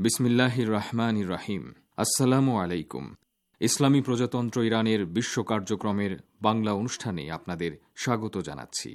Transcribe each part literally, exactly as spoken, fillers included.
বিসমিল্লাহির রহমানির রহিম। আসসালামু আলাইকুম। ইসলামী প্রজাতন্ত্র ইরানের বিশ্ব কার্যক্রমের বাংলা অনুষ্ঠানে আপনাদের স্বাগত জানাচ্ছি।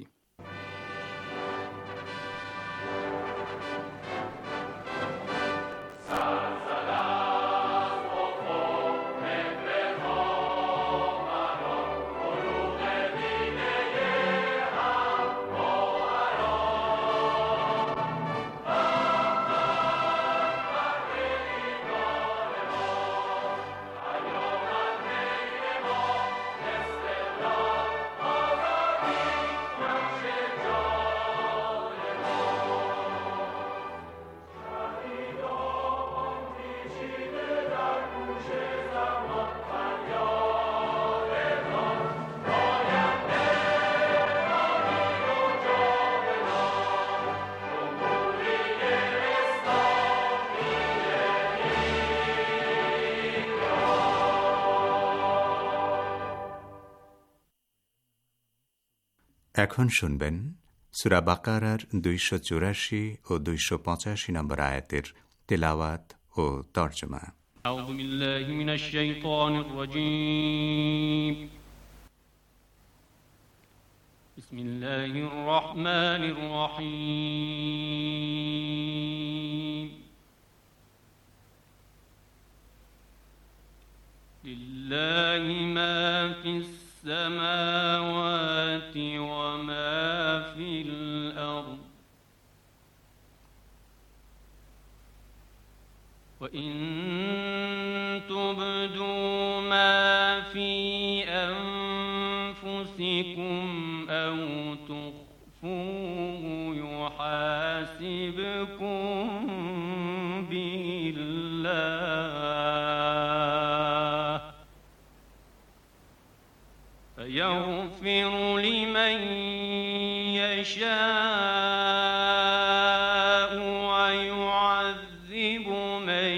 এখন শুনবেন সূরা বাকারার দুইশো চুরাশি ও দুইশো পঁচাশি নম্বর আয়াতের তেলাওয়াত ও তর্জমা। আউযু বিল্লাহি মিনাশ শাইতানির রাজীম। বিসমিল্লাহির রহমানির রহিম। লিল্লাহি মা ফিস السماوات وما في الأرض وإن تبدوا ما في أنفسكم أو تخفوه يحاسبكم به الله يغفر لمن يشاء ويعذب من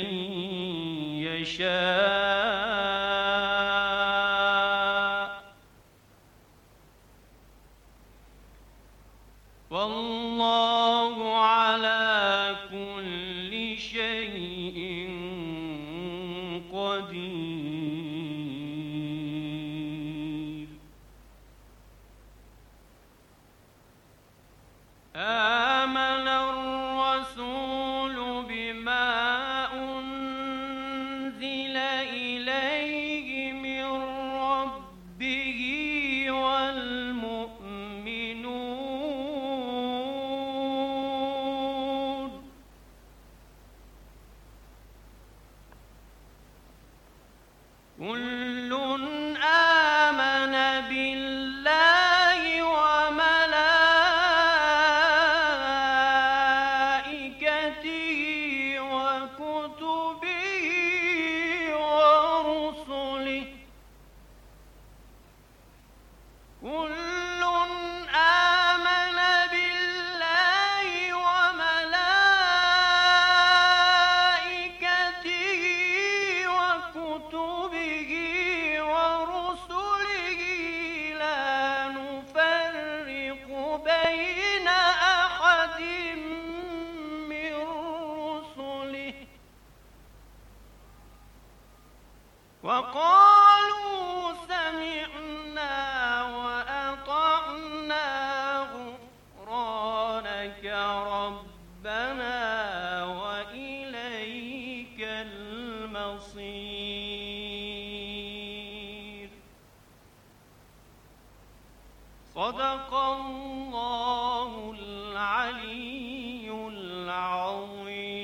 يشاء والله على كل شيء قدير. آمن الرسول بما أنزل إليه من ربه والمؤمنون كل آمن بالله وقالوا سمعنا وأطعنا غفرانك ربنا وإليك المصير. صدق الله العلي العظيم.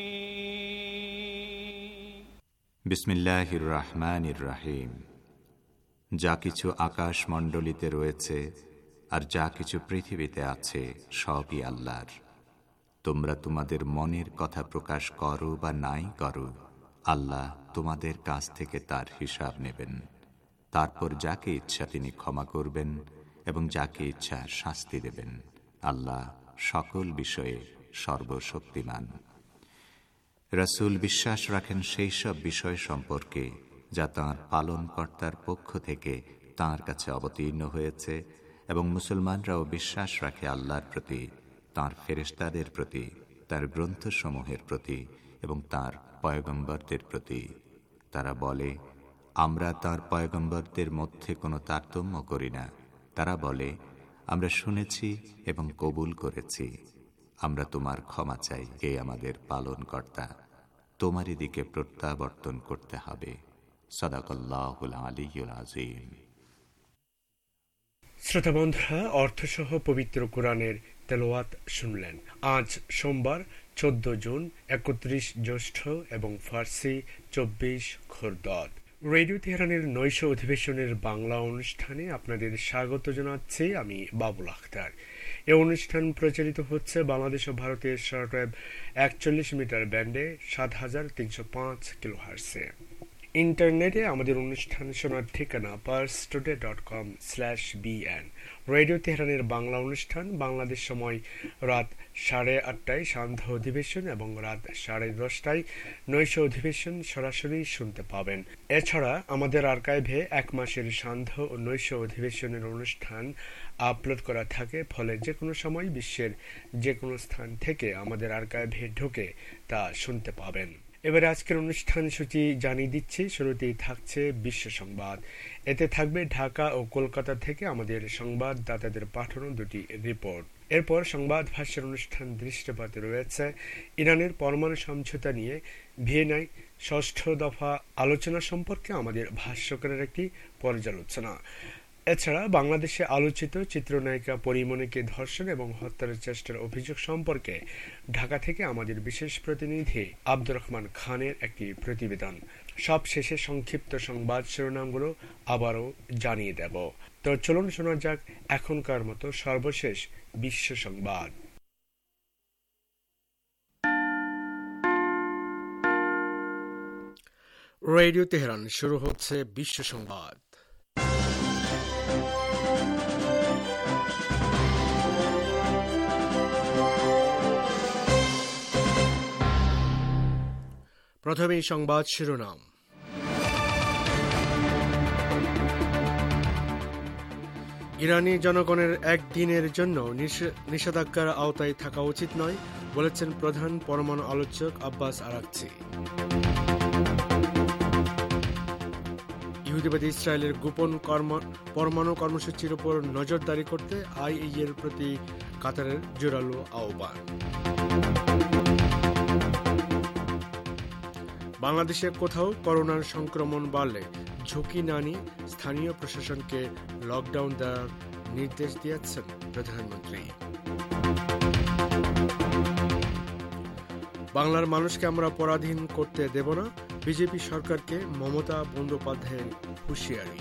বিসমিল্লাহির রহমানির রহিম। যা কিছু আকাশ মণ্ডলীতে রয়েছে আর যা কিছু পৃথিবীতে আছে সবই আল্লাহর। তোমরা তোমাদের মনের কথা প্রকাশ করো বা নাই করো, আল্লাহ তোমাদের কাছ থেকে তার হিসাব নেবেন। তারপর যাকে ইচ্ছা তিনি ক্ষমা করবেন এবং যাকে ইচ্ছা শাস্তি দেবেন। আল্লাহ সকল বিষয়ে সর্বশক্তিমান। রাসূল বিশ্বাস রাখেন সেই সব বিষয় সম্পর্কে যা তাঁর পালনকর্তার পক্ষ থেকে তাঁর কাছে অবতীর্ণ হয়েছে, এবং মুসলমানরাও বিশ্বাস রাখে আল্লাহর প্রতি, তাঁর ফেরেশতাদের প্রতি, তার গ্রন্থসমূহের প্রতি এবং তাঁর পয়গম্বরদের প্রতি। তারা বলে, আমরা তাঁর পয়গম্বরদের মধ্যে কোনো তারতম্য করি না। তারা বলে, আমরা শুনেছি এবং কবুল করেছি, আমরা তোমার ক্ষমা চাই, হে আমাদের পালনকর্তা, তোমারই দিকে প্রত্যাবর্তন করতে হবে। সাদাকাল্লাহুল আলিয়্যুল আযীম। শ্রোতা বন্ধুরা, অর্থসহ পবিত্র কোরআনের তেলাওয়াত শুনলেন। আজ সোমবার চোদ্দ জুন, একত্রিশ জ্যৈষ্ঠ এবং ফার্সি চব্বিশ খোরদদ। রেডিও তেহরানের নৈশ অধিবেশনের বাংলা অনুষ্ঠানে আপনাদের স্বাগত জানাচ্ছি আমি বাবুল আখতার। এ অনুষ্ঠান প্রচারিত হচ্ছে বাংলাদেশ ও ভারতের শর্টওয়েভ একচল্লিশ মিটার ব্যান্ডে সাত হাজার তিনশো পাঁচ কিলোহার্টজে। ইন্টারনেটে আমাদের অনুষ্ঠান শোনার ঠিকানা Pars today dot com slash BN. Radio তেহরানের বাংলা অনুষ্ঠান বাংলাদেশ সময় রাত সাড়ে আটটায় সান্ধ্য অধিবেশন এবং রাত সাড়ে দশটায় নৈশ অধিবেশন সরাসরি শুনতে পাবেন। এছাড়া আমাদের আর্কাইভে এক মাসের সান্ধ্য ও নৈশ অধিবেশনের অনুষ্ঠান আপলোড করা থাকে, ফলে যে কোনো সময় বিশ্বের যে কোনো স্থান থেকে আমাদের আর্কাইভে ঢুকে তা শুনতে পাবেন। এবারে আজকের অনুষ্ঠান সূচি জানিয়ে দিচ্ছি। শুরুতেই থাকছে বিশ্ব সংবাদ। এতে থাকবে ঢাকা ও কলকাতা থেকে আমাদের সংবাদদাতাদের পাঠানো দুটি রিপোর্ট। এরপর সংবাদ ভাষ্যের অনুষ্ঠান দৃষ্টিপাতে রয়েছে ইরানের পরমাণু সমঝোতা নিয়ে ভিয়েনায় ষষ্ঠ দফা আলোচনা সম্পর্কে আমাদের ভাষ্যকারের একটি পর্যালোচনা। এছাড়া বাংলাদেশে আলোচিত চিত্রনায়িকা পরিমণিকে ধর্ষণ এবং হত্যার চেষ্টার অভিযোগ সম্পর্কে ঢাকা থেকে আমাদের বিশেষ প্রতিনিধি আব্দুর রহমান খানের একটি প্রতিবেদন। সব শেষে সংক্ষিপ্ত সংবাদ শিরোনামগুলো আবারও জানিয়ে দেব। তো চলুন শোনা যাক এখনকার মতো সর্বশেষ বিশ্ব সংবাদ। রেডিও তেহরান, শুরু হচ্ছে বিশ্ব সংবাদ। প্রথমেই সংবাদ শিরোনাম। ইরানি জনগণের একদিনের জন্য নিষেধাজ্ঞার আওতায় থাকা উচিত নয়, বলেছেন প্রধান পরমাণু আলোচক আব্বাস আরাকচি। ইহুদিবাদী ইসরায়েলের গোপন পরমাণু কর্মসূচির উপর নজরদারি করতে আইএইএ এর প্রতি কাতারের জোরালো আহ্বান। বাংলাদেশে কোথাও করোনার সংক্রমণ বাড়লে ঝুঁকি না নিয়ে স্থানীয় প্রশাসনকে লকডাউন দেওয়ার নির্দেশ দিয়েছেন প্রধানমন্ত্রী। বাংলার মানুষকে আমরা পরাধীন করতে দেব না, বিজেপি সরকারকে মমতা বন্দ্যোপাধ্যায়ের হুঁশিয়ারি।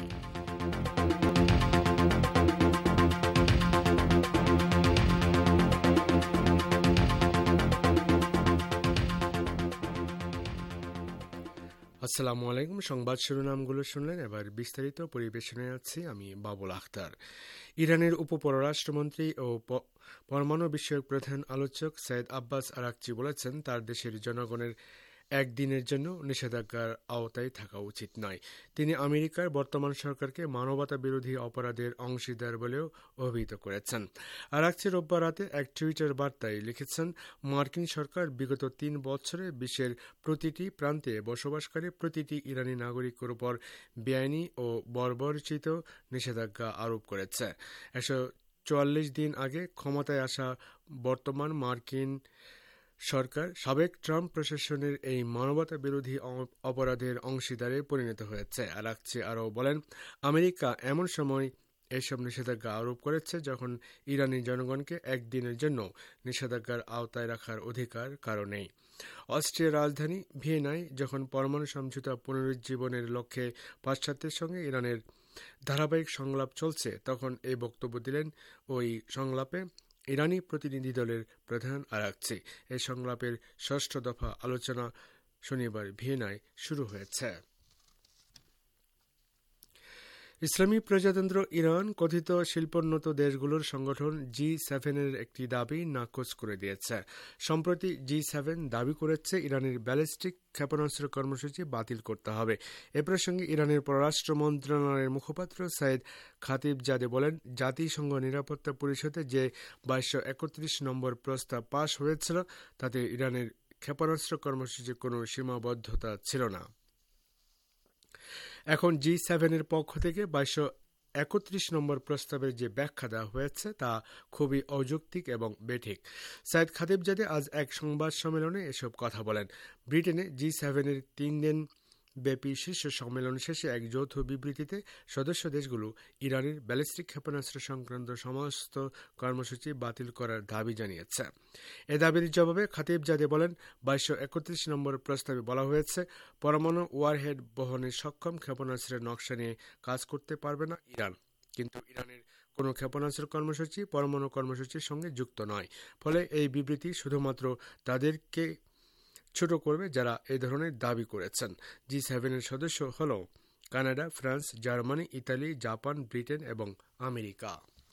আসসালামু আলাইকুম। সংবাদ শিরোনামগুলো শুনলেন, এবার বিস্তারিত পরিবেশনায় আছি আমি বাবুল আখতার। ইরানের উপপররাষ্ট্রমন্ত্রী ও পরমাণু বিষয়ক প্রধান আলোচক সৈয়দ আব্বাস আরাকচি বলেছেন তার দেশের জনগণের একদিনের জন্য নিষেধাজ্ঞার আওতায় থাকা উচিত নয়। তিনি আমেরিকার বর্তমান সরকারকে মানবতা বিরোধী অপরাধের অংশীদার বলেও অভিহিত করেছেন। আরাকচি রোববার রাতে এক টুইটার বার্তায় লিখেছেন, মার্কিন সরকার বিগত তিন বছরে বিশ্বের প্রতিটি প্রান্তে বসবাসকারী প্রতিটি ইরানি নাগরিকের উপর বেআইনি ও বর্বরচিত নিষেধাজ্ঞা আরোপ করেছে। একশো চুয়াল্লিশ দিন আগে ক্ষমতায় আসা বর্তমান মার্কিন সরকার সাবেক ট্রাম্প প্রশাসনের এই মানবতা বিরোধী অপরাধের অংশীদারে পরিণত হয়েছে। আরাকচি আরও বলেন, আমেরিকা এমন সময় এসব নিষেধাজ্ঞা আরোপ করেছে যখন ইরানি জনগণকে একদিনের জন্য নিষেধাজ্ঞার আওতায় রাখার অধিকার কারো নেই। অস্ট্রিয়ার রাজধানী ভিয়েনায় যখন পরমাণু সমঝোতা পুনরুজ্জীবনের লক্ষ্যে পাশ্চাত্যের সঙ্গে ইরানের ধারাবাহিক সংলাপ চলছে, তখন এই বক্তব্য দিলেন ওই সংলাপে ইরানি প্রতিনিধি দলের প্রধান আরাকচি। এই সংলাপের ষষ্ঠ দফা আলোচনা শনিবার ভিয়েনায় শুরু হয়েছে। ইসলামী প্রজাতন্ত্র ইরান কথিত শিল্পোন্নত দেশগুলোর সংগঠন জি সেভেনের একটি দাবি নাকচ করে দিয়েছে। সম্প্রতি জি সেভেন দাবি করেছে ইরানের ব্যালিস্টিক ক্ষেপণাস্ত্র কর্মসূচি বাতিল করতে হবে। এ প্রসঙ্গে ইরানের পররাষ্ট্র মন্ত্রণালয়ের মুখপাত্র সাইদ খাতিবজাদে বলেন, জাতিসংঘ নিরাপত্তা পরিষদে যে বাইশশো একত্রিশ নম্বর প্রস্তাব পাশ হয়েছিল তাতে ইরানের ক্ষেপণাস্ত্র কর্মসূচির কোনো সীমাবদ্ধতা ছিল না। এখন জি সেভেনের পক্ষ থেকে বাইশশো একত্রিশ নম্বর প্রস্তাবের যে ব্যাখ্যা দেওয়া হয়েছে তা খুবই অযৌক্তিক এবং বেঠিক। সাইদ খাতিবজাদে আজ এক সংবাদ সম্মেলনে এসব কথা বলেন। ব্রিটেনে জি সেভেনের তিন দিন ব্যাপী শীর্ষ সম্মেলন শেষে এক যৌথ বিবৃতিতে সদস্য দেশগুলো ইরানের ব্যালিস্টিক ক্ষেপণাস্ত্র সংক্রান্ত সমস্ত কর্মসূচি বাতিল করার দাবি জানিয়েছে। এ দাবির জবাবে খাতিবজাদে বলেন, বাইশশো একত্রিশ নম্বর প্রস্তাবে বলা হয়েছে পরমাণু ওয়ারহেড বহনে সক্ষম ক্ষেপণাস্ত্রের নকশা নিয়ে কাজ করতে পারবে না ইরান, কিন্তু ইরানের কোনো ক্ষেপণাস্ত্র কর্মসূচি পরমাণু কর্মসূচির সঙ্গে যুক্ত নয়। ফলে এই বিবৃতি শুধুমাত্র তাদেরকে ছোট করবে যারা এই ধরনের দাবি করেছেন। জি সেভেনের সদস্য হল Canada, France, Germany, Italy, Japan, Britain এবং আমেরিকা।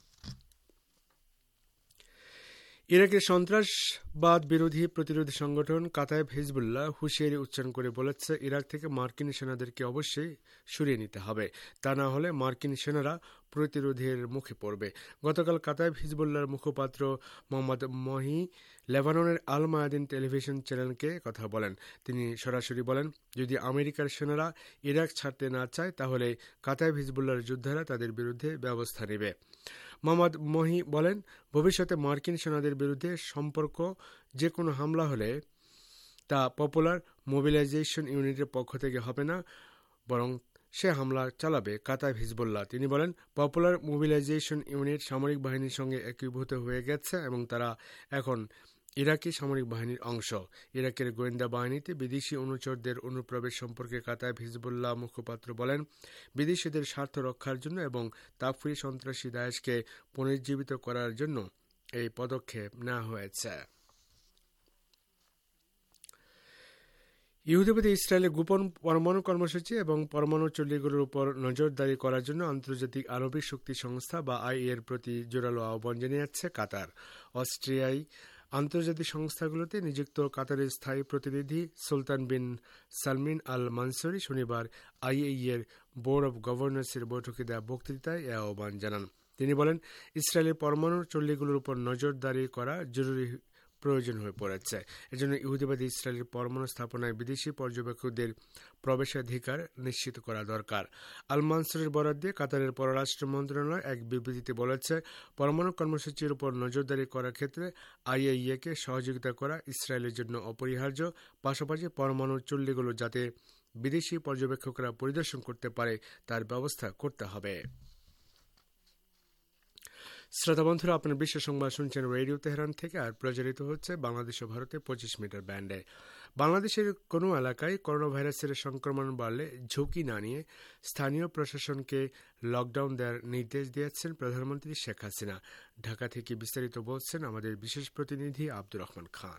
ইরাকের সন্ত্রাসবাদ বিরোধী প্রতিরোধী সংগঠন কাতায়েব হিজবুল্লাহ হুঁশিয়ারি উচ্চারণ করে বলেছে, ইরাক থেকে মার্কিন সেনাদেরকে অবশ্যই সরিয়ে নিতে হবে, তা না হলে মার্কিন সেনারা প্রতিরোধের মুখে পড়বে। গতকাল কাতায়েব হিজবুল্লাহর মুখপাত্র মোহাম্মদ মহি লেবাননের আল মায়াদিন টেলিভিশন চ্যানেলকে কথা বলেন। তিনি সরাসরি বলেন, যদি আমেরিকার সেনারা ইরাক ছাড়তে না চায় তাহলে কাতায়েব হিজবুল্লাহর যোদ্ধারা তাদের বিরুদ্ধে ব্যবস্থা নেবে। মোহাম্মদ মহি বলেন, ভবিষ্যতে মার্কিন সেনাদের বিরুদ্ধে সম্পর্ক যে কোনো হামলা হলে তা পপুলার মোবিলাইজেশন ইউনিটের পক্ষ থেকে হবে না, বরং সে হামলা চালাবে কাতায়েব হিজবুল্লাহ। তিনি বলেন, পপুলার মোবিলাইজেশন ইউনিট সামরিক বাহিনীর সঙ্গে একীভূত হয়ে গেছে এবং তারা এখন ইরাকি সামরিক বাহিনীর অংশ। ইরাকের গোয়েন্দা বাহিনীতে বিদেশি অনুচরদের অনুপ্রবেশ সম্পর্কে কাতায়েব হিজবুল্লাহ মুখপাত্র বলেন, বিদেশিদের স্বার্থ রক্ষার জন্য এবং তাফরি সন্ত্রাসী দায়েশকে পুনর্জীবিত করার জন্য এই পদক্ষেপ নেওয়া হয়েছে। ইহুদিবাদী ইসরায়েলের গোপন পরমাণু কর্মসূচি এবং পরমাণু চুল্লিগুলোর উপর নজরদারি করার জন্য আন্তর্জাতিক আণবিক শক্তি সংস্থা বা আই এর প্রতি জোরালো আহ্বান জানিয়েছে কাতার। অস্ট্রিয়ায় আন্তর্জাতিক সংস্থাগুলোতে নিযুক্ত কাতারের স্থায়ী প্রতিনিধি সুলতান বিন সালমিন আল মানসুরি শনিবার আইএই এর বোর্ড অব গভর্নর্সের বৈঠকে দেওয়া বক্তৃতায় এ আহ্বান জানান। তিনি বলেন, ইসরায়েলের পরমাণু চুল্লিগুলোর উপর নজরদারি করা জরুরি প্রয়োজন হয়ে পড়েছে। এজন্য ইহুদিবাদী ইসরায়েলের পরমাণু স্থাপনায় বিদেশি পর্যবেক্ষকদের প্রবেশাধিকার নিশ্চিত করা দরকার। আল মানসুরের বরাত দিয়ে কাতারের পররাষ্ট্র মন্ত্রণালয় এক বিবৃতিতে বলেছে, পরমাণু কর্মসূচির উপর নজরদারি করার ক্ষেত্রে আইএইএকে সহযোগিতা করা ইসরায়েলের জন্য অপরিহার্য। পাশাপাশি পরমাণু চুল্লিগুলো যাতে বিদেশি পর্যবেক্ষকরা পরিদর্শন করতে পারে তার ব্যবস্থা করতে হবে। শ্রোতা বন্ধুরা, আপনার বিশ্ব সংবাদ শুনছেন রেডিও তেহরান থেকে, আর প্রচারিত হচ্ছে বাংলাদেশ ও ভারতে পঁচিশ মিটার ব্যান্ডে। বাংলাদেশের কোনো এলাকায় করোনা ভাইরাসের সংক্রমণ বাড়লে ঝুঁকি না নিয়ে স্থানীয় প্রশাসনকে লকডাউন দেওয়ার নির্দেশ দিয়েছেন প্রধানমন্ত্রী শেখ হাসিনা। ঢাকা থেকে বিস্তারিত বলছেন আমাদের বিশেষ প্রতিনিধি আব্দুর রহমান খান।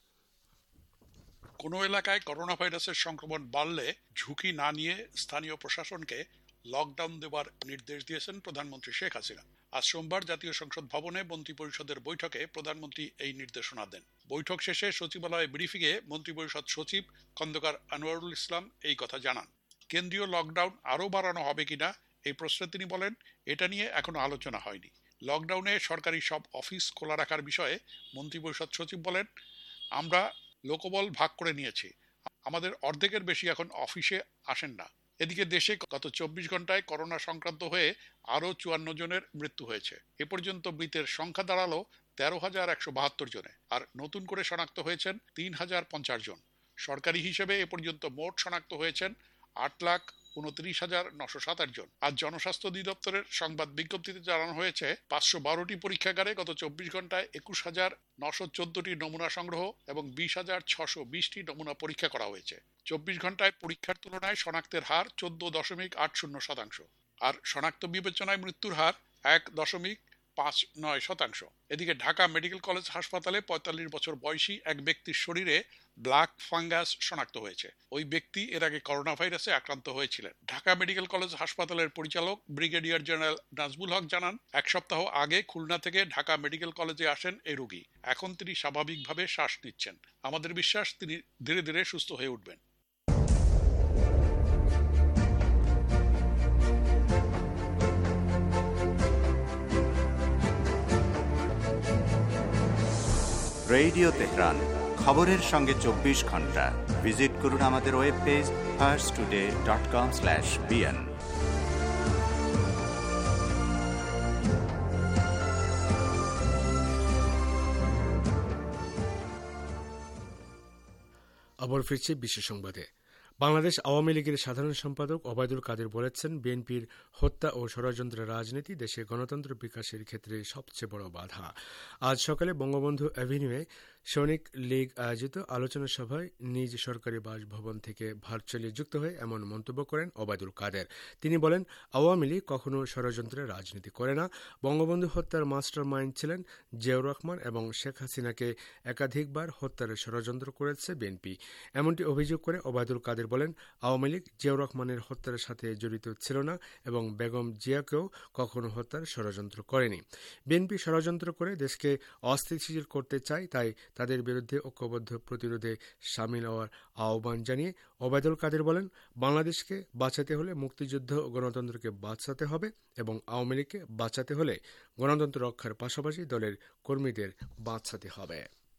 কোনো এলাকায় করোনা ভাইরাসের সংক্রমণ বাড়লে ঝুঁকি না নিয়ে স্থানীয় প্রশাসনকে লকডাউন দেওয়ার নির্দেশ দিয়েছেন প্রধানমন্ত্রী শেখ হাসিনা। আজ সোমবার জাতীয় সংসদ ভবনে মন্ত্রিপরিষদের বৈঠকে প্রধানমন্ত্রী এই নির্দেশনা দেন। বৈঠক শেষে সচিবালয়ে ব্রিফিংয়ে মন্ত্রিপরিষদ সচিব খন্দকার আনোয়ারুল ইসলাম এই কথা জানান। কেন্দ্রীয় লকডাউন আরও বাড়ানো হবে কিনা এই প্রশ্নে তিনি বলেন, এটা নিয়ে এখনো আলোচনা হয়নি। লকডাউনে সরকারি সব অফিস খোলা রাখার বিষয়ে মন্ত্রিপরিষদ সচিব বলেন, আমরা লোকবল ভাগ করে নিয়েছি, আমাদের অর্ধেকের বেশি এখন অফিসে আসেন না। এদিকে দেশে গত চব্বিশ ঘন্টায় করোনা সংক্রান্ত হয়ে আরও চুয়ান্ন জনের মৃত্যু হয়েছে। এ পর্যন্ত মৃতের সংখ্যা দাঁড়ালো তেরো হাজার একশো বাহাত্তর জনে, আর নতুন করে শনাক্ত হয়েছেন তিন হাজার পঞ্চাশ জন। সরকারি হিসেবে এ পর্যন্ত মোট শনাক্ত হয়েছেন আট লাখ উনত্রিশ হাজার নশো সাতাশ জন। আজ জনস্বাস্থ্য অধিদপ্তরের সংবাদ বিজ্ঞপ্তিতে জানানো হয়েছে, পাঁচশো বারোটি পরীক্ষাগারে গত চব্বিশ ঘন্টায় একুশ হাজার নশো চোদ্দটি নমুনা সংগ্রহ এবং বিশ হাজার ছশো বিশটি নমুনা পরীক্ষা করা হয়েছে। চব্বিশ ঘন্টায় পরীক্ষার তুলনায় শনাক্তের হার চোদ্দ দশমিক আট শূন্য শতাংশ, আর শনাক্ত বিবেচনায় মৃত্যুর হার এক দশমিক পাঁচ নয় শতাংশ। এদিকে ঢাকা মেডিকেল কলেজ হাসপাতালে পঁয়তাল্লিশ বছর বয়সী এক ব্যক্তির শরীরে ব্ল্যাক ফাঙ্গাস শনাক্ত হয়েছে। ওই ব্যক্তি এর আগে করোনা ভাইরাসে আক্রান্ত হয়েছিলেন। ঢাকা মেডিকেল কলেজ হাসপাতালের পরিচালক ব্রিগেডিয়ার জেনারেল নাজবুল হক জানান, এক সপ্তাহ আগে খুলনা থেকে ঢাকা মেডিকেল কলেজে আসেন এই রোগী। এখন তিনি স্বাভাবিকভাবে শ্বাস নিচ্ছেন। আমাদের বিশ্বাস তিনি ধীরে ধীরে সুস্থ হয়ে উঠবেন। রেডিও তেহরান, খবরের সঙ্গে চব্বিশ ঘন্টা। ভিজিট করুন আমাদের web page Pars today dot com slash BN. আবার ফিরছে বিশ্ব সংবাদে। বাংলাদেশ আওয়ামী লীগের সাধারণ সম্পাদক ওবায়দুল কাদের বলেছেন, বিএনপির হত্যা ও ষড়যন্ত্র রাজনীতি দেশে গণতন্ত্র বিকাশের ক্ষেত্রে সবচেয়ে বড় বাধা। আজ সকালে বঙ্গবন্ধু অ্যাভিনিউয়ে সৈনিক লীগ আয়োজিত আলোচনা সভায় নিজ সরকারি বাসভবন থেকে ভার্চুয়ালি যুক্ত হয়ে এমন মন্তব্য করেন ওবায়দুল কাদের। তিনি বলেন, আওয়ামী লীগ কখনো ষড়যন্ত্রের রাজনীতি করে না। বঙ্গবন্ধু হত্যার মাস্টার মাইন্ড ছিলেন জিয়াউর রহমান এবং শেখ হাসিনাকে একাধিকবার হত্যার ষড়যন্ত্র করেছে বিএনপি। এমনটি অভিযোগ করে ওবায়দুল কাদের বলেন, আওয়ামী লীগ জিয়াউর রহমানের হত্যার সাথে জড়িত ছিল না এবং বেগম জিয়াকেও কখনো হত্যার ষড়যন্ত্র করেনি। বিএনপি ষড়যন্ত্র করে দেশকে অস্থিতিশীল করতে চায়, তাই তাদের বিরুদ্ধে ঐক্যবদ্ধ প্রতিরোধে সামিল হওয়ার আহ্বান জানিয়ে ওবায়দুল কাদের বলেন, বাংলাদেশকে বাঁচাতে হলে মুক্তিযুদ্ধ ও গণতন্ত্রকে বাঁচাতে হবে এবং আওয়ামী লীগকে বাঁচাতে হলে গণতন্ত্র রক্ষার পাশাপাশি দলের কর্মীদের বাঁচাতে হবে।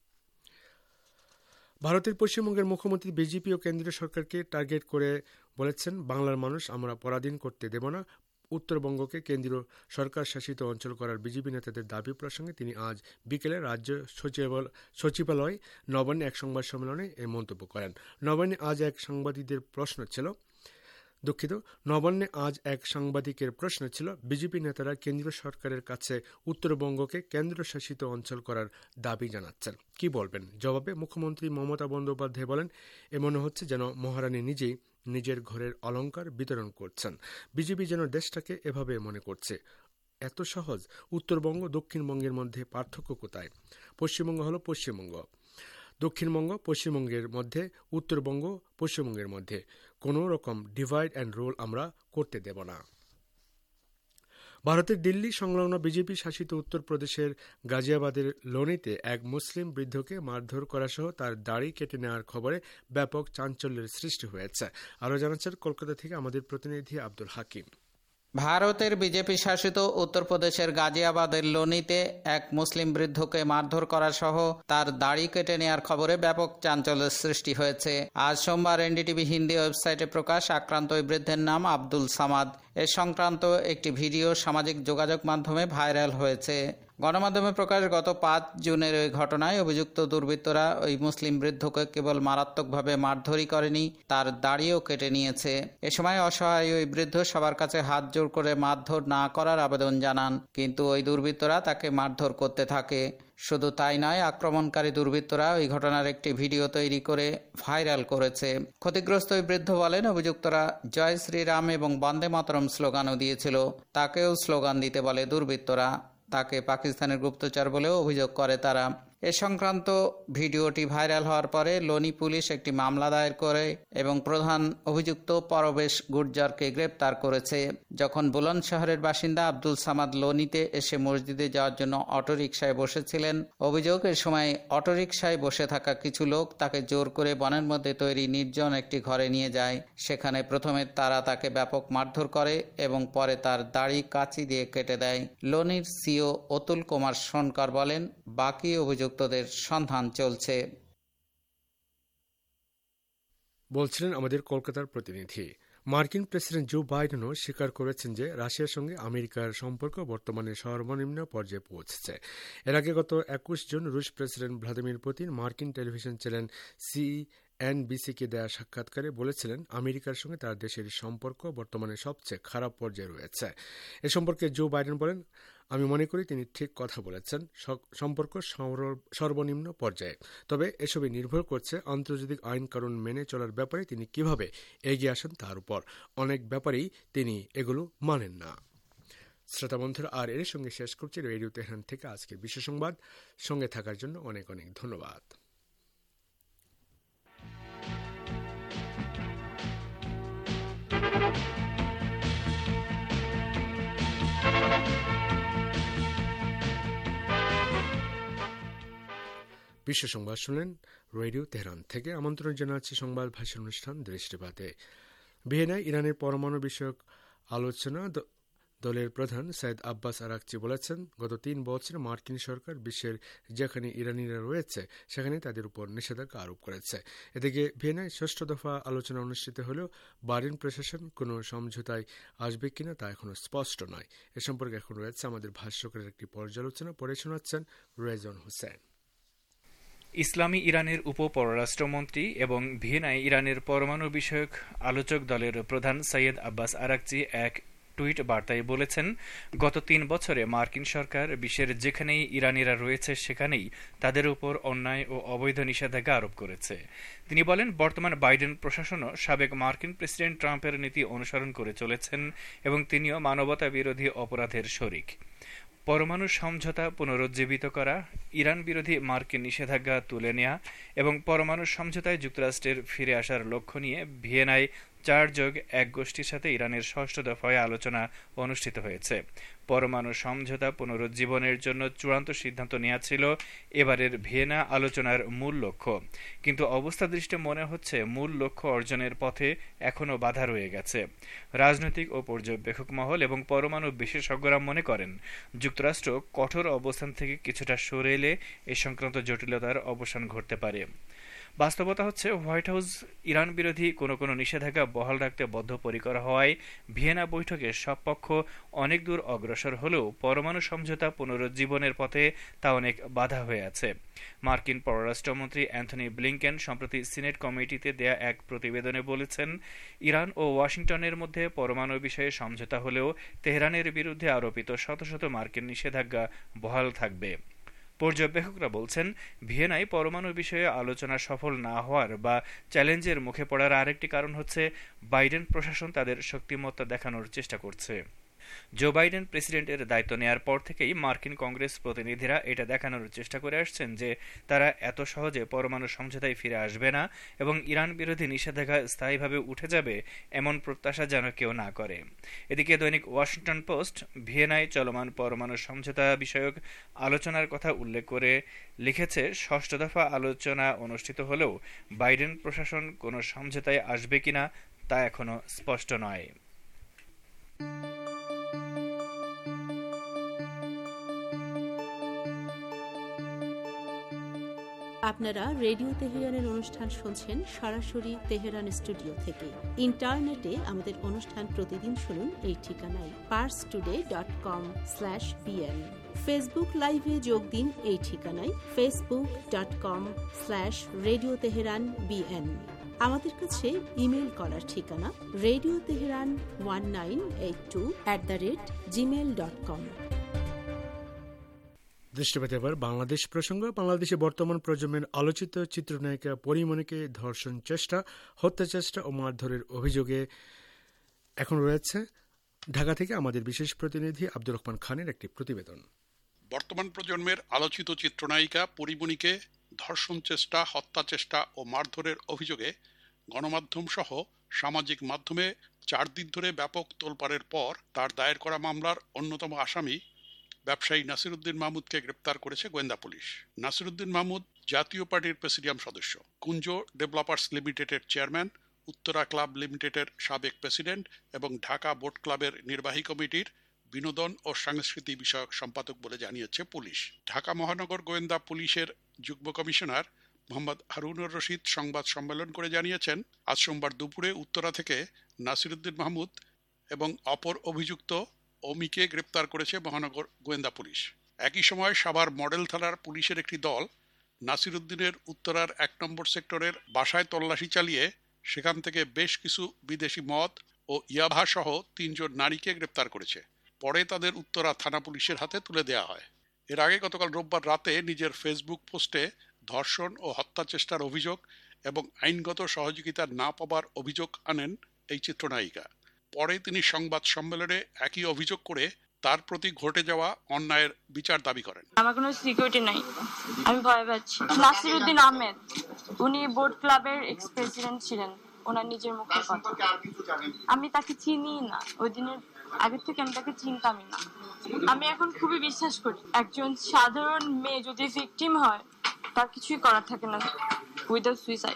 ভারতের পশ্চিমবঙ্গের মুখ্যমন্ত্রী বিজেপি ও কেন্দ্রীয় সরকারকে টার্গেট করে বলেছেন, বাংলার মানুষ আমরা পরাধীন করতে দেব না। উত্তরবঙ্গকে কেন্দ্রীয় সরকার শাসিত অঞ্চল করার বিজেপি নেতাদের দাবি প্রসঙ্গে তিনি আজ বিকেলে রাজ্য সচিবালয় নবান্নে এক সংবাদ সম্মেলনে এই মন্তব্য করেন। নবান্নে আজ এক সাংবাদিকদের প্রশ্ন ছিল দুঃখিত নবান্নে আজ এক সাংবাদিকের প্রশ্ন ছিল বিজেপি নেতারা কেন্দ্রীয় সরকারের কাছে উত্তরবঙ্গকে কেন্দ্রশাসিত অঞ্চল করার দাবি জানাচ্ছেন, কি বলবেন? জবাবে মুখ্যমন্ত্রী মমতা বন্দ্যোপাধ্যায় বলেন, এ মনে হচ্ছে যেন মহারানী নিজেই নিজের ঘরের অলংকার বিতরণ করছেন। বিজেপি যেন দেশটাকে এভাবে মনে করছে। এত সহজ? উত্তরবঙ্গ দক্ষিণবঙ্গের মধ্যে পার্থক্য কোথায়? পশ্চিমবঙ্গ হলো পশ্চিমবঙ্গ, দক্ষিণবঙ্গ পশ্চিমবঙ্গের মধ্যে, উত্তরবঙ্গ পশ্চিমবঙ্গের মধ্যে। কোনো রকম ডিভাইড অ্যান্ড রুল আমরা করতে দেব না। ভারতের দিল্লি সংলগ্ন বিজেপি শাসিত উত্তরপ্রদেশের গাজিয়াবাদের লোনিতে এক মুসলিম বৃদ্ধকে মারধর করা সহ তার দাড়ি কেটে নেওয়ার খবরে ব্যাপক চাঞ্চল্যের সৃষ্টি হয়েছে। আরও জানাচ্ছেন কলকাতা থেকে আমাদের প্রতিনিধি আব্দুল হাকিম। ভারতের বিজেপি শাসিত উত্তরপ্রদেশের গাজিয়াবাদের লোনিতে এক মুসলিম বৃদ্ধকে মারধর করা সহ তার দাড়ি কেটে নেওয়ার খবরে ব্যাপক চাঞ্চল্যের সৃষ্টি হয়েছে। আজ সোমবার এনডিটিভি হিন্দি ওয়েবসাইটে প্রকাশ আক্রান্ত ওই বৃদ্ধের নাম আব্দুল সামাদ। এ সংক্রান্ত একটি ভিডিও সামাজিক যোগাযোগ মাধ্যমে ভাইরাল হয়েছে। গণমাধ্যমে প্রকাশ, গত পাঁচ জুনের ওই ঘটনায় অভিযুক্ত দুর্বৃত্তরা ওই মুসলিম বৃদ্ধকে কেবল মারাত্মকভাবে মারধরই করেনি, তার দাড়িও কেটে নিয়েছে। এ সময় অসহায় ওই বৃদ্ধ সবার কাছে হাত জোড় করে মারধর না করার আবেদন জানান, কিন্তু ওই দুর্বৃত্তরা তাকে মারধর করতে থাকে। শুধু তাই নয়, আক্রমণকারী দুর্বৃত্তরা ওই ঘটনার একটি ভিডিও তৈরি করে ভাইরাল করেছে। ক্ষতিগ্রস্ত ওই বৃদ্ধ বলেন, অভিযুক্তরা জয় শ্রীরাম এবং বন্দে মাতরম স্লোগানও দিয়েছিল। তাকেও স্লোগান দিতে বলে দুর্বৃত্তরা। তাকে পাকিস্তানের গুপ্তচর বলেও অভিযোগ করে তারা। এ সংক্রান্ত ভিডিওটি ভাইরাল হওয়ার পরে লোনি পুলিশ একটি মামলা দায়ের করে এবং প্রধান অভিযুক্ত পরবেশ গুর্জরকে গ্রেপ্তার করেছে। যখন বুলন্দ শহরের বাসিন্দা আব্দুল সামাদ লোনিতে এসে মসজিদে যাওয়ার জন্য অটোরিকশায় বসেছিলেন, অভিযোগ এ সময় অটোরিকশায় বসে থাকা কিছু লোক তাকে জোর করে বনের মধ্যে তৈরি নির্জন একটি ঘরে নিয়ে যায়। সেখানে প্রথমে তারা তাকে ব্যাপক মারধর করে এবং পরে তার দাড়ি কাঁচি দিয়ে কেটে দেয়। লোনির সিও অতুল কুমার সোনকার বলেন, বাকি অভিযোগ সন্ধান চলছে। বলছিলেন আমাদের কলকাতার প্রতিনিধি। মার্কিন প্রেসিডেন্ট জো বাইডেনও স্বীকার করেছেন যে রাশিয়ার সঙ্গে আমেরিকার সম্পর্ক বর্তমানে সর্বনিম্ন পর্যায়ে পৌঁছেছে। এর আগে গত একুশ জুন রুশ প্রেসিডেন্ট ভ্লাদিমির পুতিন মার্কিন টেলিভিশন চ্যানেল সি এনবিসিকে দেয়া সাক্ষাৎকারে বলেছিলেন, আমেরিকার সঙ্গে তার দেশের সম্পর্ক বর্তমানে সবচেয়ে খারাপ পর্যায়ে রয়েছে। এ সম্পর্কে জো বাইডেন বলেন, আমি মনে করি তিনি ঠিক কথা বলেছেন। সম্পর্ক সর্বনিম্ন পর্যায়ে, তবে এসবই নির্ভর করছে আন্তর্জাতিক আইন কানুন মেনে চলার ব্যাপারে তিনি কিভাবে এগিয়ে আসেন তার উপর। অনেক ব্যাপারেই তিনি এগুলো মানেন না। শ্রোতা বন্ধুরা, আর এর সঙ্গে শেষ করছি রেডিও তেহরান থেকে আজকের বিশ্ব সংবাদ। সঙ্গে থাকার জন্য অনেক অনেক ধন্যবাদ। বিশ্ব সংবাদ শুনলেন রেডিও তেহরান থেকে। আমন্ত্রণ জানাচ্ছি সংবাদ ভাষণ অনুষ্ঠান দৃষ্টিপাতে। ভিয়েনায় ইরানের পরমাণু বিষয়ক আলোচনা দলের প্রধান সৈয়দ আব্বাস আরাকচি বলেছেন, গত তিন বছরে মার্কিন সরকার বিশ্বের যেখানে ইরানিরা রয়েছে সেখানে তাদের উপর নিষেধাজ্ঞা আরোপ করেছে। এদিকে ভিয়েনায় ষষ্ঠ দফা আলোচনা অনুষ্ঠিত হলেও বাহরাইন প্রশাসন কোনো সমঝোতায় আসবে কিনা তা এখনো স্পষ্ট নয়। এ সম্পর্কে এখন রয়েছে আমাদের ভাষ্যকারের একটি পর্যালোচনা, পড়ে শোনাচ্ছেন রেজন হোসেন। ইসলামী ইরানের উপ পররাষ্ট্রমন্ত্রী এবং ভিয়েনায় ইরানের পরমাণু বিষয়ক আলোচক দলের প্রধান সৈয়দ আব্বাস আরাকচি এক টুইট বার্তায় বলেছেন, গত তিন বছরে মার্কিন সরকার বিশ্বের যেখানেই ইরানিরা রয়েছে সেখানেই তাদের উপর অন্যায় ও অবৈধ নিষেধাজ্ঞা আরোপ করেছে। তিনি বলেন, বর্তমান বাইডেন প্রশাসনও সাবেক মার্কিন প্রেসিডেন্ট ট্রাম্পের নীতি অনুসরণ করে চলেছেন এবং তিনিও মানবতা বিরোধী অপরাধের শরিক। পরমাণু সমঝোতা পুনরুজ্জীবিত করা, ইরান বিরোধী মার্কিন নিষেধাজ্ঞা তুলে নেওয়া এবং পরমাণু সমঝোতায় যুক্তরাষ্ট্রের ফিরে আসার লক্ষ্য নিয়ে ভিয়েনায় চার যোগ এক গোষ্ঠীর সাথে ইরানের ষষ্ঠ দফায় আলোচনা অনুষ্ঠিত হয়েছে। পরমাণু সমঝোতা পুনরুজ্জীবনের জন্য চূড়ান্ত সিদ্ধান্ত নেওয়া ছিল এবারের ভিয়েনা আলোচনার মূল লক্ষ্য, কিন্তু অবস্থা দৃষ্টে মনে হচ্ছে মূল লক্ষ্য অর্জনের পথে এখনও বাধা রয়ে গেছে। রাজনৈতিক ও পর্যবেক্ষক মহল এবং পরমাণু বিশেষজ্ঞরা মনে করেন, যুক্তরাষ্ট্র কঠোর অবস্থান থেকে কিছুটা সরে এলে এ সংক্রান্ত জটিলতার অবসান ঘটতে পারে। বাস্তবতা হচ্ছে, হোয়াইট হাউস ইরান বিরোধী কোনো কোনো নিষেধাজ্ঞা বহাল রাখতে বদ্ধপরিকর হওয়ায় ভিয়েনা বৈঠকে সব পক্ষ অনেক দূর অগ্রসর হলেও পরমাণু সমঝোতা পুনরুজ্জীবনের পথে তা অনেক বাধা হয়ে আছে। মার্কিন পররাষ্ট্রমন্ত্রী অ্যান্থনি ব্লিংকেন সম্প্রতি সিনেট কমিটিতে দেয়া এক প্রতিবেদনে বলেছেন, ইরান ও ওয়াশিংটনের মধ্যে পরমাণু বিষয়ে সমঝোতা হলেও তেহরানের বিরুদ্ধে আরোপিত শত শত মার্কিন নিষেধাজ্ঞা বহাল থাকবে। পর্যবেক্ষকরা বলছেন, ভিয়েনায় পরমাণু বিষয়ে আলোচনা সফল না হওয়ার বা চ্যালেঞ্জের মুখে পড়ার আরেকটি কারণ হচ্ছে বাইডেন প্রশাসন তাদের শক্তিমত্তা দেখানোর চেষ্টা করছে। জো বাইডেন প্রেসিডেন্টের দায়িত্ব নেয়ার পর থেকেই মার্কিন কংগ্রেস প্রতিনিধিরা এটা দেখানোর চেষ্টা করে আসছেন যে তারা এত সহজে পরমাণু সমঝোতায় ফিরে আসবে না এবং ইরান বিরোধী নিষেধাজ্ঞা স্থায়ীভাবে উঠে যাবে এমন প্রত্যাশা যেন কেউ না করে। এদিকে দৈনিক ওয়াশিংটন পোস্ট ভিয়েনায় চলমান পরমাণু সমঝোতা বিষয়ক আলোচনার কথা উল্লেখ করে লিখেছে, ষষ্ঠ দফা আলোচনা অনুষ্ঠিত হলেও বাইডেন প্রশাসন কোনো সমঝোতায় আসবে কিনা তা এখনো স্পষ্ট নয়। আপনারা রেডিও তেহরানের অনুষ্ঠান শুনছেন সরাসরি তেহরান স্টুডিও থেকে। ইন্টারনেটে আমাদের অনুষ্ঠান প্রতিদিন শুনুন এই ঠিকানায় Pars today dot com slash BN. Facebook লাইভে যোগ দিন এই ঠিকানায় Facebook dot com slash radio Tehran BN. আমাদের কাছে ইমেল করার ঠিকানা radio Tehran one nine eight two at the rate Gmail dot com. দৃষ্টিপাত এবার বাংলাদেশ প্রসঙ্গ। বাংলাদেশে বর্তমান প্রজন্মের আলোচিত চিত্রনায়িকা পরিমণিকে ধর্ষণ চেষ্টা, হত্যা চেষ্টা ও মারধরের অভিযোগে এখন রয়েছে ঢাকা থেকে আমাদের বিশেষ প্রতিনিধি আব্দুর রহমান খানের একটি প্রতিবেদন। বর্তমান প্রজন্মের আলোচিত চিত্রনায়িকা পরিমণিকে ধর্ষণ চেষ্টা, হত্যা চেষ্টা ও মারধরের অভিযোগে গণমাধ্যম সহ সামাজিক মাধ্যমে চার দিন ধরে ব্যাপক তোলপাড়ের পর তার দায়ের করা মামলার অন্যতম আসামি ব্যবসায়ী নাসিরউদ্দিন মাহমুদকে গ্রেপ্তার করেছে গোয়েন্দা পুলিশ। নাসিরউদ্দিন মাহমুদ জাতীয় পার্টির প্রেসিডিয়াম সদস্য, কুঞ্জ ডেভেলপার্স লিমিটেডের চেয়ারম্যান, উত্তরা ক্লাব লিমিটেডের সাবেক প্রেসিডেন্ট এবং ঢাকা বোট ক্লাবের নির্বাহী কমিটির বিনোদন ও সংস্কৃতি বিষয়ক সম্পাদক বলে জানিয়েছে পুলিশ। ঢাকা মহানগর গোয়েন্দা পুলিশের যুগ্ম কমিশনার মোহাম্মদ হারুনুর রশিদ সংবাদ সম্মেলন করে জানিয়েছেন, আজ সোমবার দুপুরে উত্তরা থেকে নাসিরউদ্দিন মাহমুদ এবং অপর অভিযুক্ত অমিকে গ্রেপ্তার করেছে মহানগর গোয়েন্দা পুলিশ। একই সময় সাভার মডেল থানার পুলিশের একটি দল নাসিরউদ্দিনের উত্তরার এক নম্বর সেক্টরের বাসায় তল্লাশি চালিয়ে সেখান থেকে বেশ কিছু বিদেশি মদ ও ইয়াভা সহ তিনজন নারীকে গ্রেপ্তার করেছে। পরে তাদের উত্তরা থানা পুলিশের হাতে তুলে দেওয়া হয়। এর আগে গতকাল রোববার রাতে নিজের ফেসবুক পোস্টে ধর্ষণ ও হত্যা চেষ্টার অভিযোগ এবং আইনগত সহযোগিতা না পাবার অভিযোগ আনেন এই চিত্রনায়িকা। পরে তিনি সংবাদ সম্মেলনে একই অভিযোগ করে তার প্রতি ঘটে যাওয়া অন্যায়ের বিচার দাবি করেন। আমার কোনো সিকিউরিটি নাই, আমি ভয় পাচ্ছি। নাসিরউদ্দিন আহমেদ, উনি বোট ক্লাবের এক্স প্রেসিডেন্ট ছিলেন, ওনার নিজের মুখে কথা। আমি তাকে চিনি না, ওই দিনের আগে থেকে আমি তাকে চিনতামই না। আমি এখন খুবই বিশ্বাস করি একজন সাধারণ মেয়ে যদি ভিকটিম হয় তার কিছুই করার থাকে না উইদাউট সুইসাইড।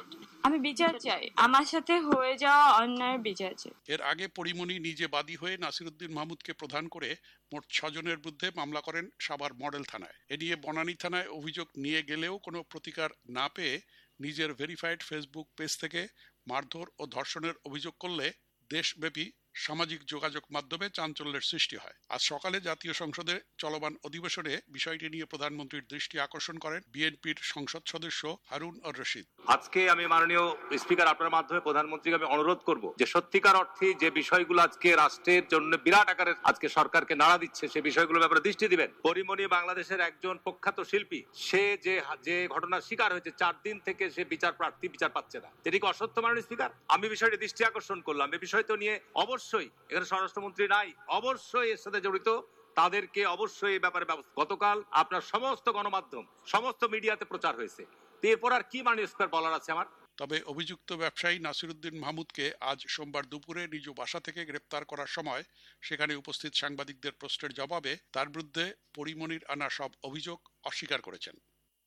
আমি বিচার চাই, আমার সাথে হয়ে যাওয়া অন্যায়ের বিচার চাই। এর আগে পরিমণি নিজে বাদী হয়ে নাসিরউদ্দিন মাহমুদকে প্রধান করে মোট ছজনের বিরুদ্ধে মামলা করেন সাভার মডেল থানায়। এ নিয়ে বনানী থানায় অভিযোগ নিয়ে গেলেও কোনো প্রতিকার না পেয়ে নিজের ভেরিফাইড ফেসবুক পেজ থেকে মারধর ও ধর্ষণের অভিযোগ করলে দেশব্যাপী সামাজিক যোগাযোগ মাধ্যমে চাঞ্চল্যের সৃষ্টি হয়। আজ সকালে জাতীয় সংসদে চলমান অধিবেশনে বিষয়টি নিয়ে প্রধানমন্ত্রীর দৃষ্টি আকর্ষণ করেন বিএনপির সংসদ সদস্য হারুন আর রশিদ। আজকে আমি মাননীয় স্পিকার আপনার মাধ্যমে প্রধানমন্ত্রীকে আমি অনুরোধ করব যে সত্যিকার অর্থে যে বিষয়গুলো আজকে রাষ্ট্রের জন্য বিরাট আকারে আজকে সরকারকে নাড়া দিচ্ছে সে বিষয়গুলোর ব্যাপারে দৃষ্টি দিবেন। পরিমণি বাংলাদেশের একজন প্রখ্যাত শিল্পী, সে যে যে ঘটনার শিকার হয়েছে চার দিন থেকে সে বিচার প্রার্থী বিচার পাচ্ছে না, এটি কি অসত্য মাননীয় স্পিকার? আমি বিষয়টি দৃষ্টি আকর্ষণ করলাম। এই বিষয়টা নিয়ে অবশ্যই এখানে স্বরাষ্ট্রমন্ত্রী নাই, অবশ্যই এর সাথে জড়িত তাদেরকে অবশ্যই এই ব্যাপারে ব্যবস্থা। গতকাল আপনার সমস্ত গণমাধ্যম সমস্ত মিডিয়াতে প্রচার হয়েছে, এরপর আর কি মাননীয় স্পিকার বলার আছে আমার? তবে অভিযুক্ত ব্যবসায়ী নাসিরউদ্দিন মাহমুদকে আজ সোমবার দুপুরে নিজ বাসা থেকে গ্রেপ্তার করার সময় সেখানে উপস্থিত সাংবাদিকদের প্রশ্নের জবাবে তার বিরুদ্ধে পরিমণির আনা সব অভিযোগ অস্বীকার করেছেন।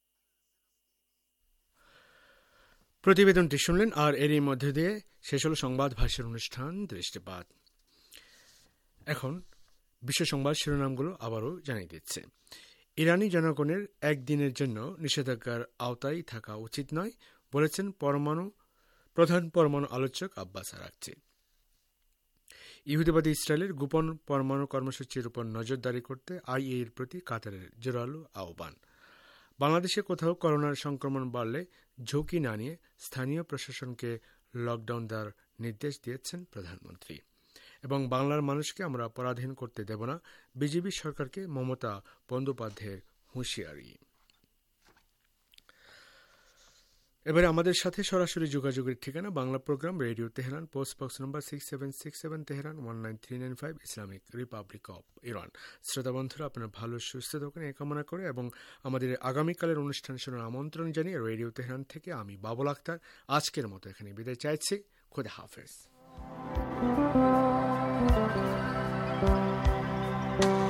প্রতিবেদনটি শুনলেন, আর এরই মধ্যে দিয়ে শেষ হল সংবাদ ভাষ্যের অনুষ্ঠান দৃষ্টিপাত। এখন বিশ্ব সংবাদ শিরোনামগুলো আবারও জানিয়ে দিচ্ছে। ইরানি জনগণের একদিনের জন্য নিষেধাজ্ঞার আওতায় থাকা উচিত নয় বলেছেন পরমাণু প্রধান পরমাণু আলোচক আব্বাস আরাকচি। ইহুদিবাদী ইসরায়েলের গোপন পরমাণু কর্মসূচির উপর নজরদারি করতে আইএ এর প্রতি কাতারের জোরালো আহ্বান। বাংলাদেশে কোথাও করোনার সংক্রমণ বাড়লে ঝুঁকি না নিয়ে স্থানীয় প্রশাসনকে লকডাউন দেওয়ার নির্দেশ দিয়েছেন প্রধানমন্ত্রী। এবং বাংলার মানুষকে আমরা পরাধীন করতে দেব না, বিজেপি সরকারকে মমতা বন্দ্যোপাধ্যায়ের হুঁশিয়ারি। এবারে আমাদের সাথে সরাসরি যোগাযোগের ঠিকানা Bangla program radio Tehran, post box number six seven six seven Tehran one nine three nine five Islamic Republic of Iran. শ্রোতা বন্ধুরা, আপনারা ভালো সুস্থ থাকুন এ কামনা করে এবং আমাদের আগামীকালের অনুষ্ঠান শোনার আমন্ত্রণ জানিয়ে রেডিও তেহরান থেকে আমি বাবুল আক্তার আজকের মতো এখানে বিদায় চাইছি। খোদা হাফেজ।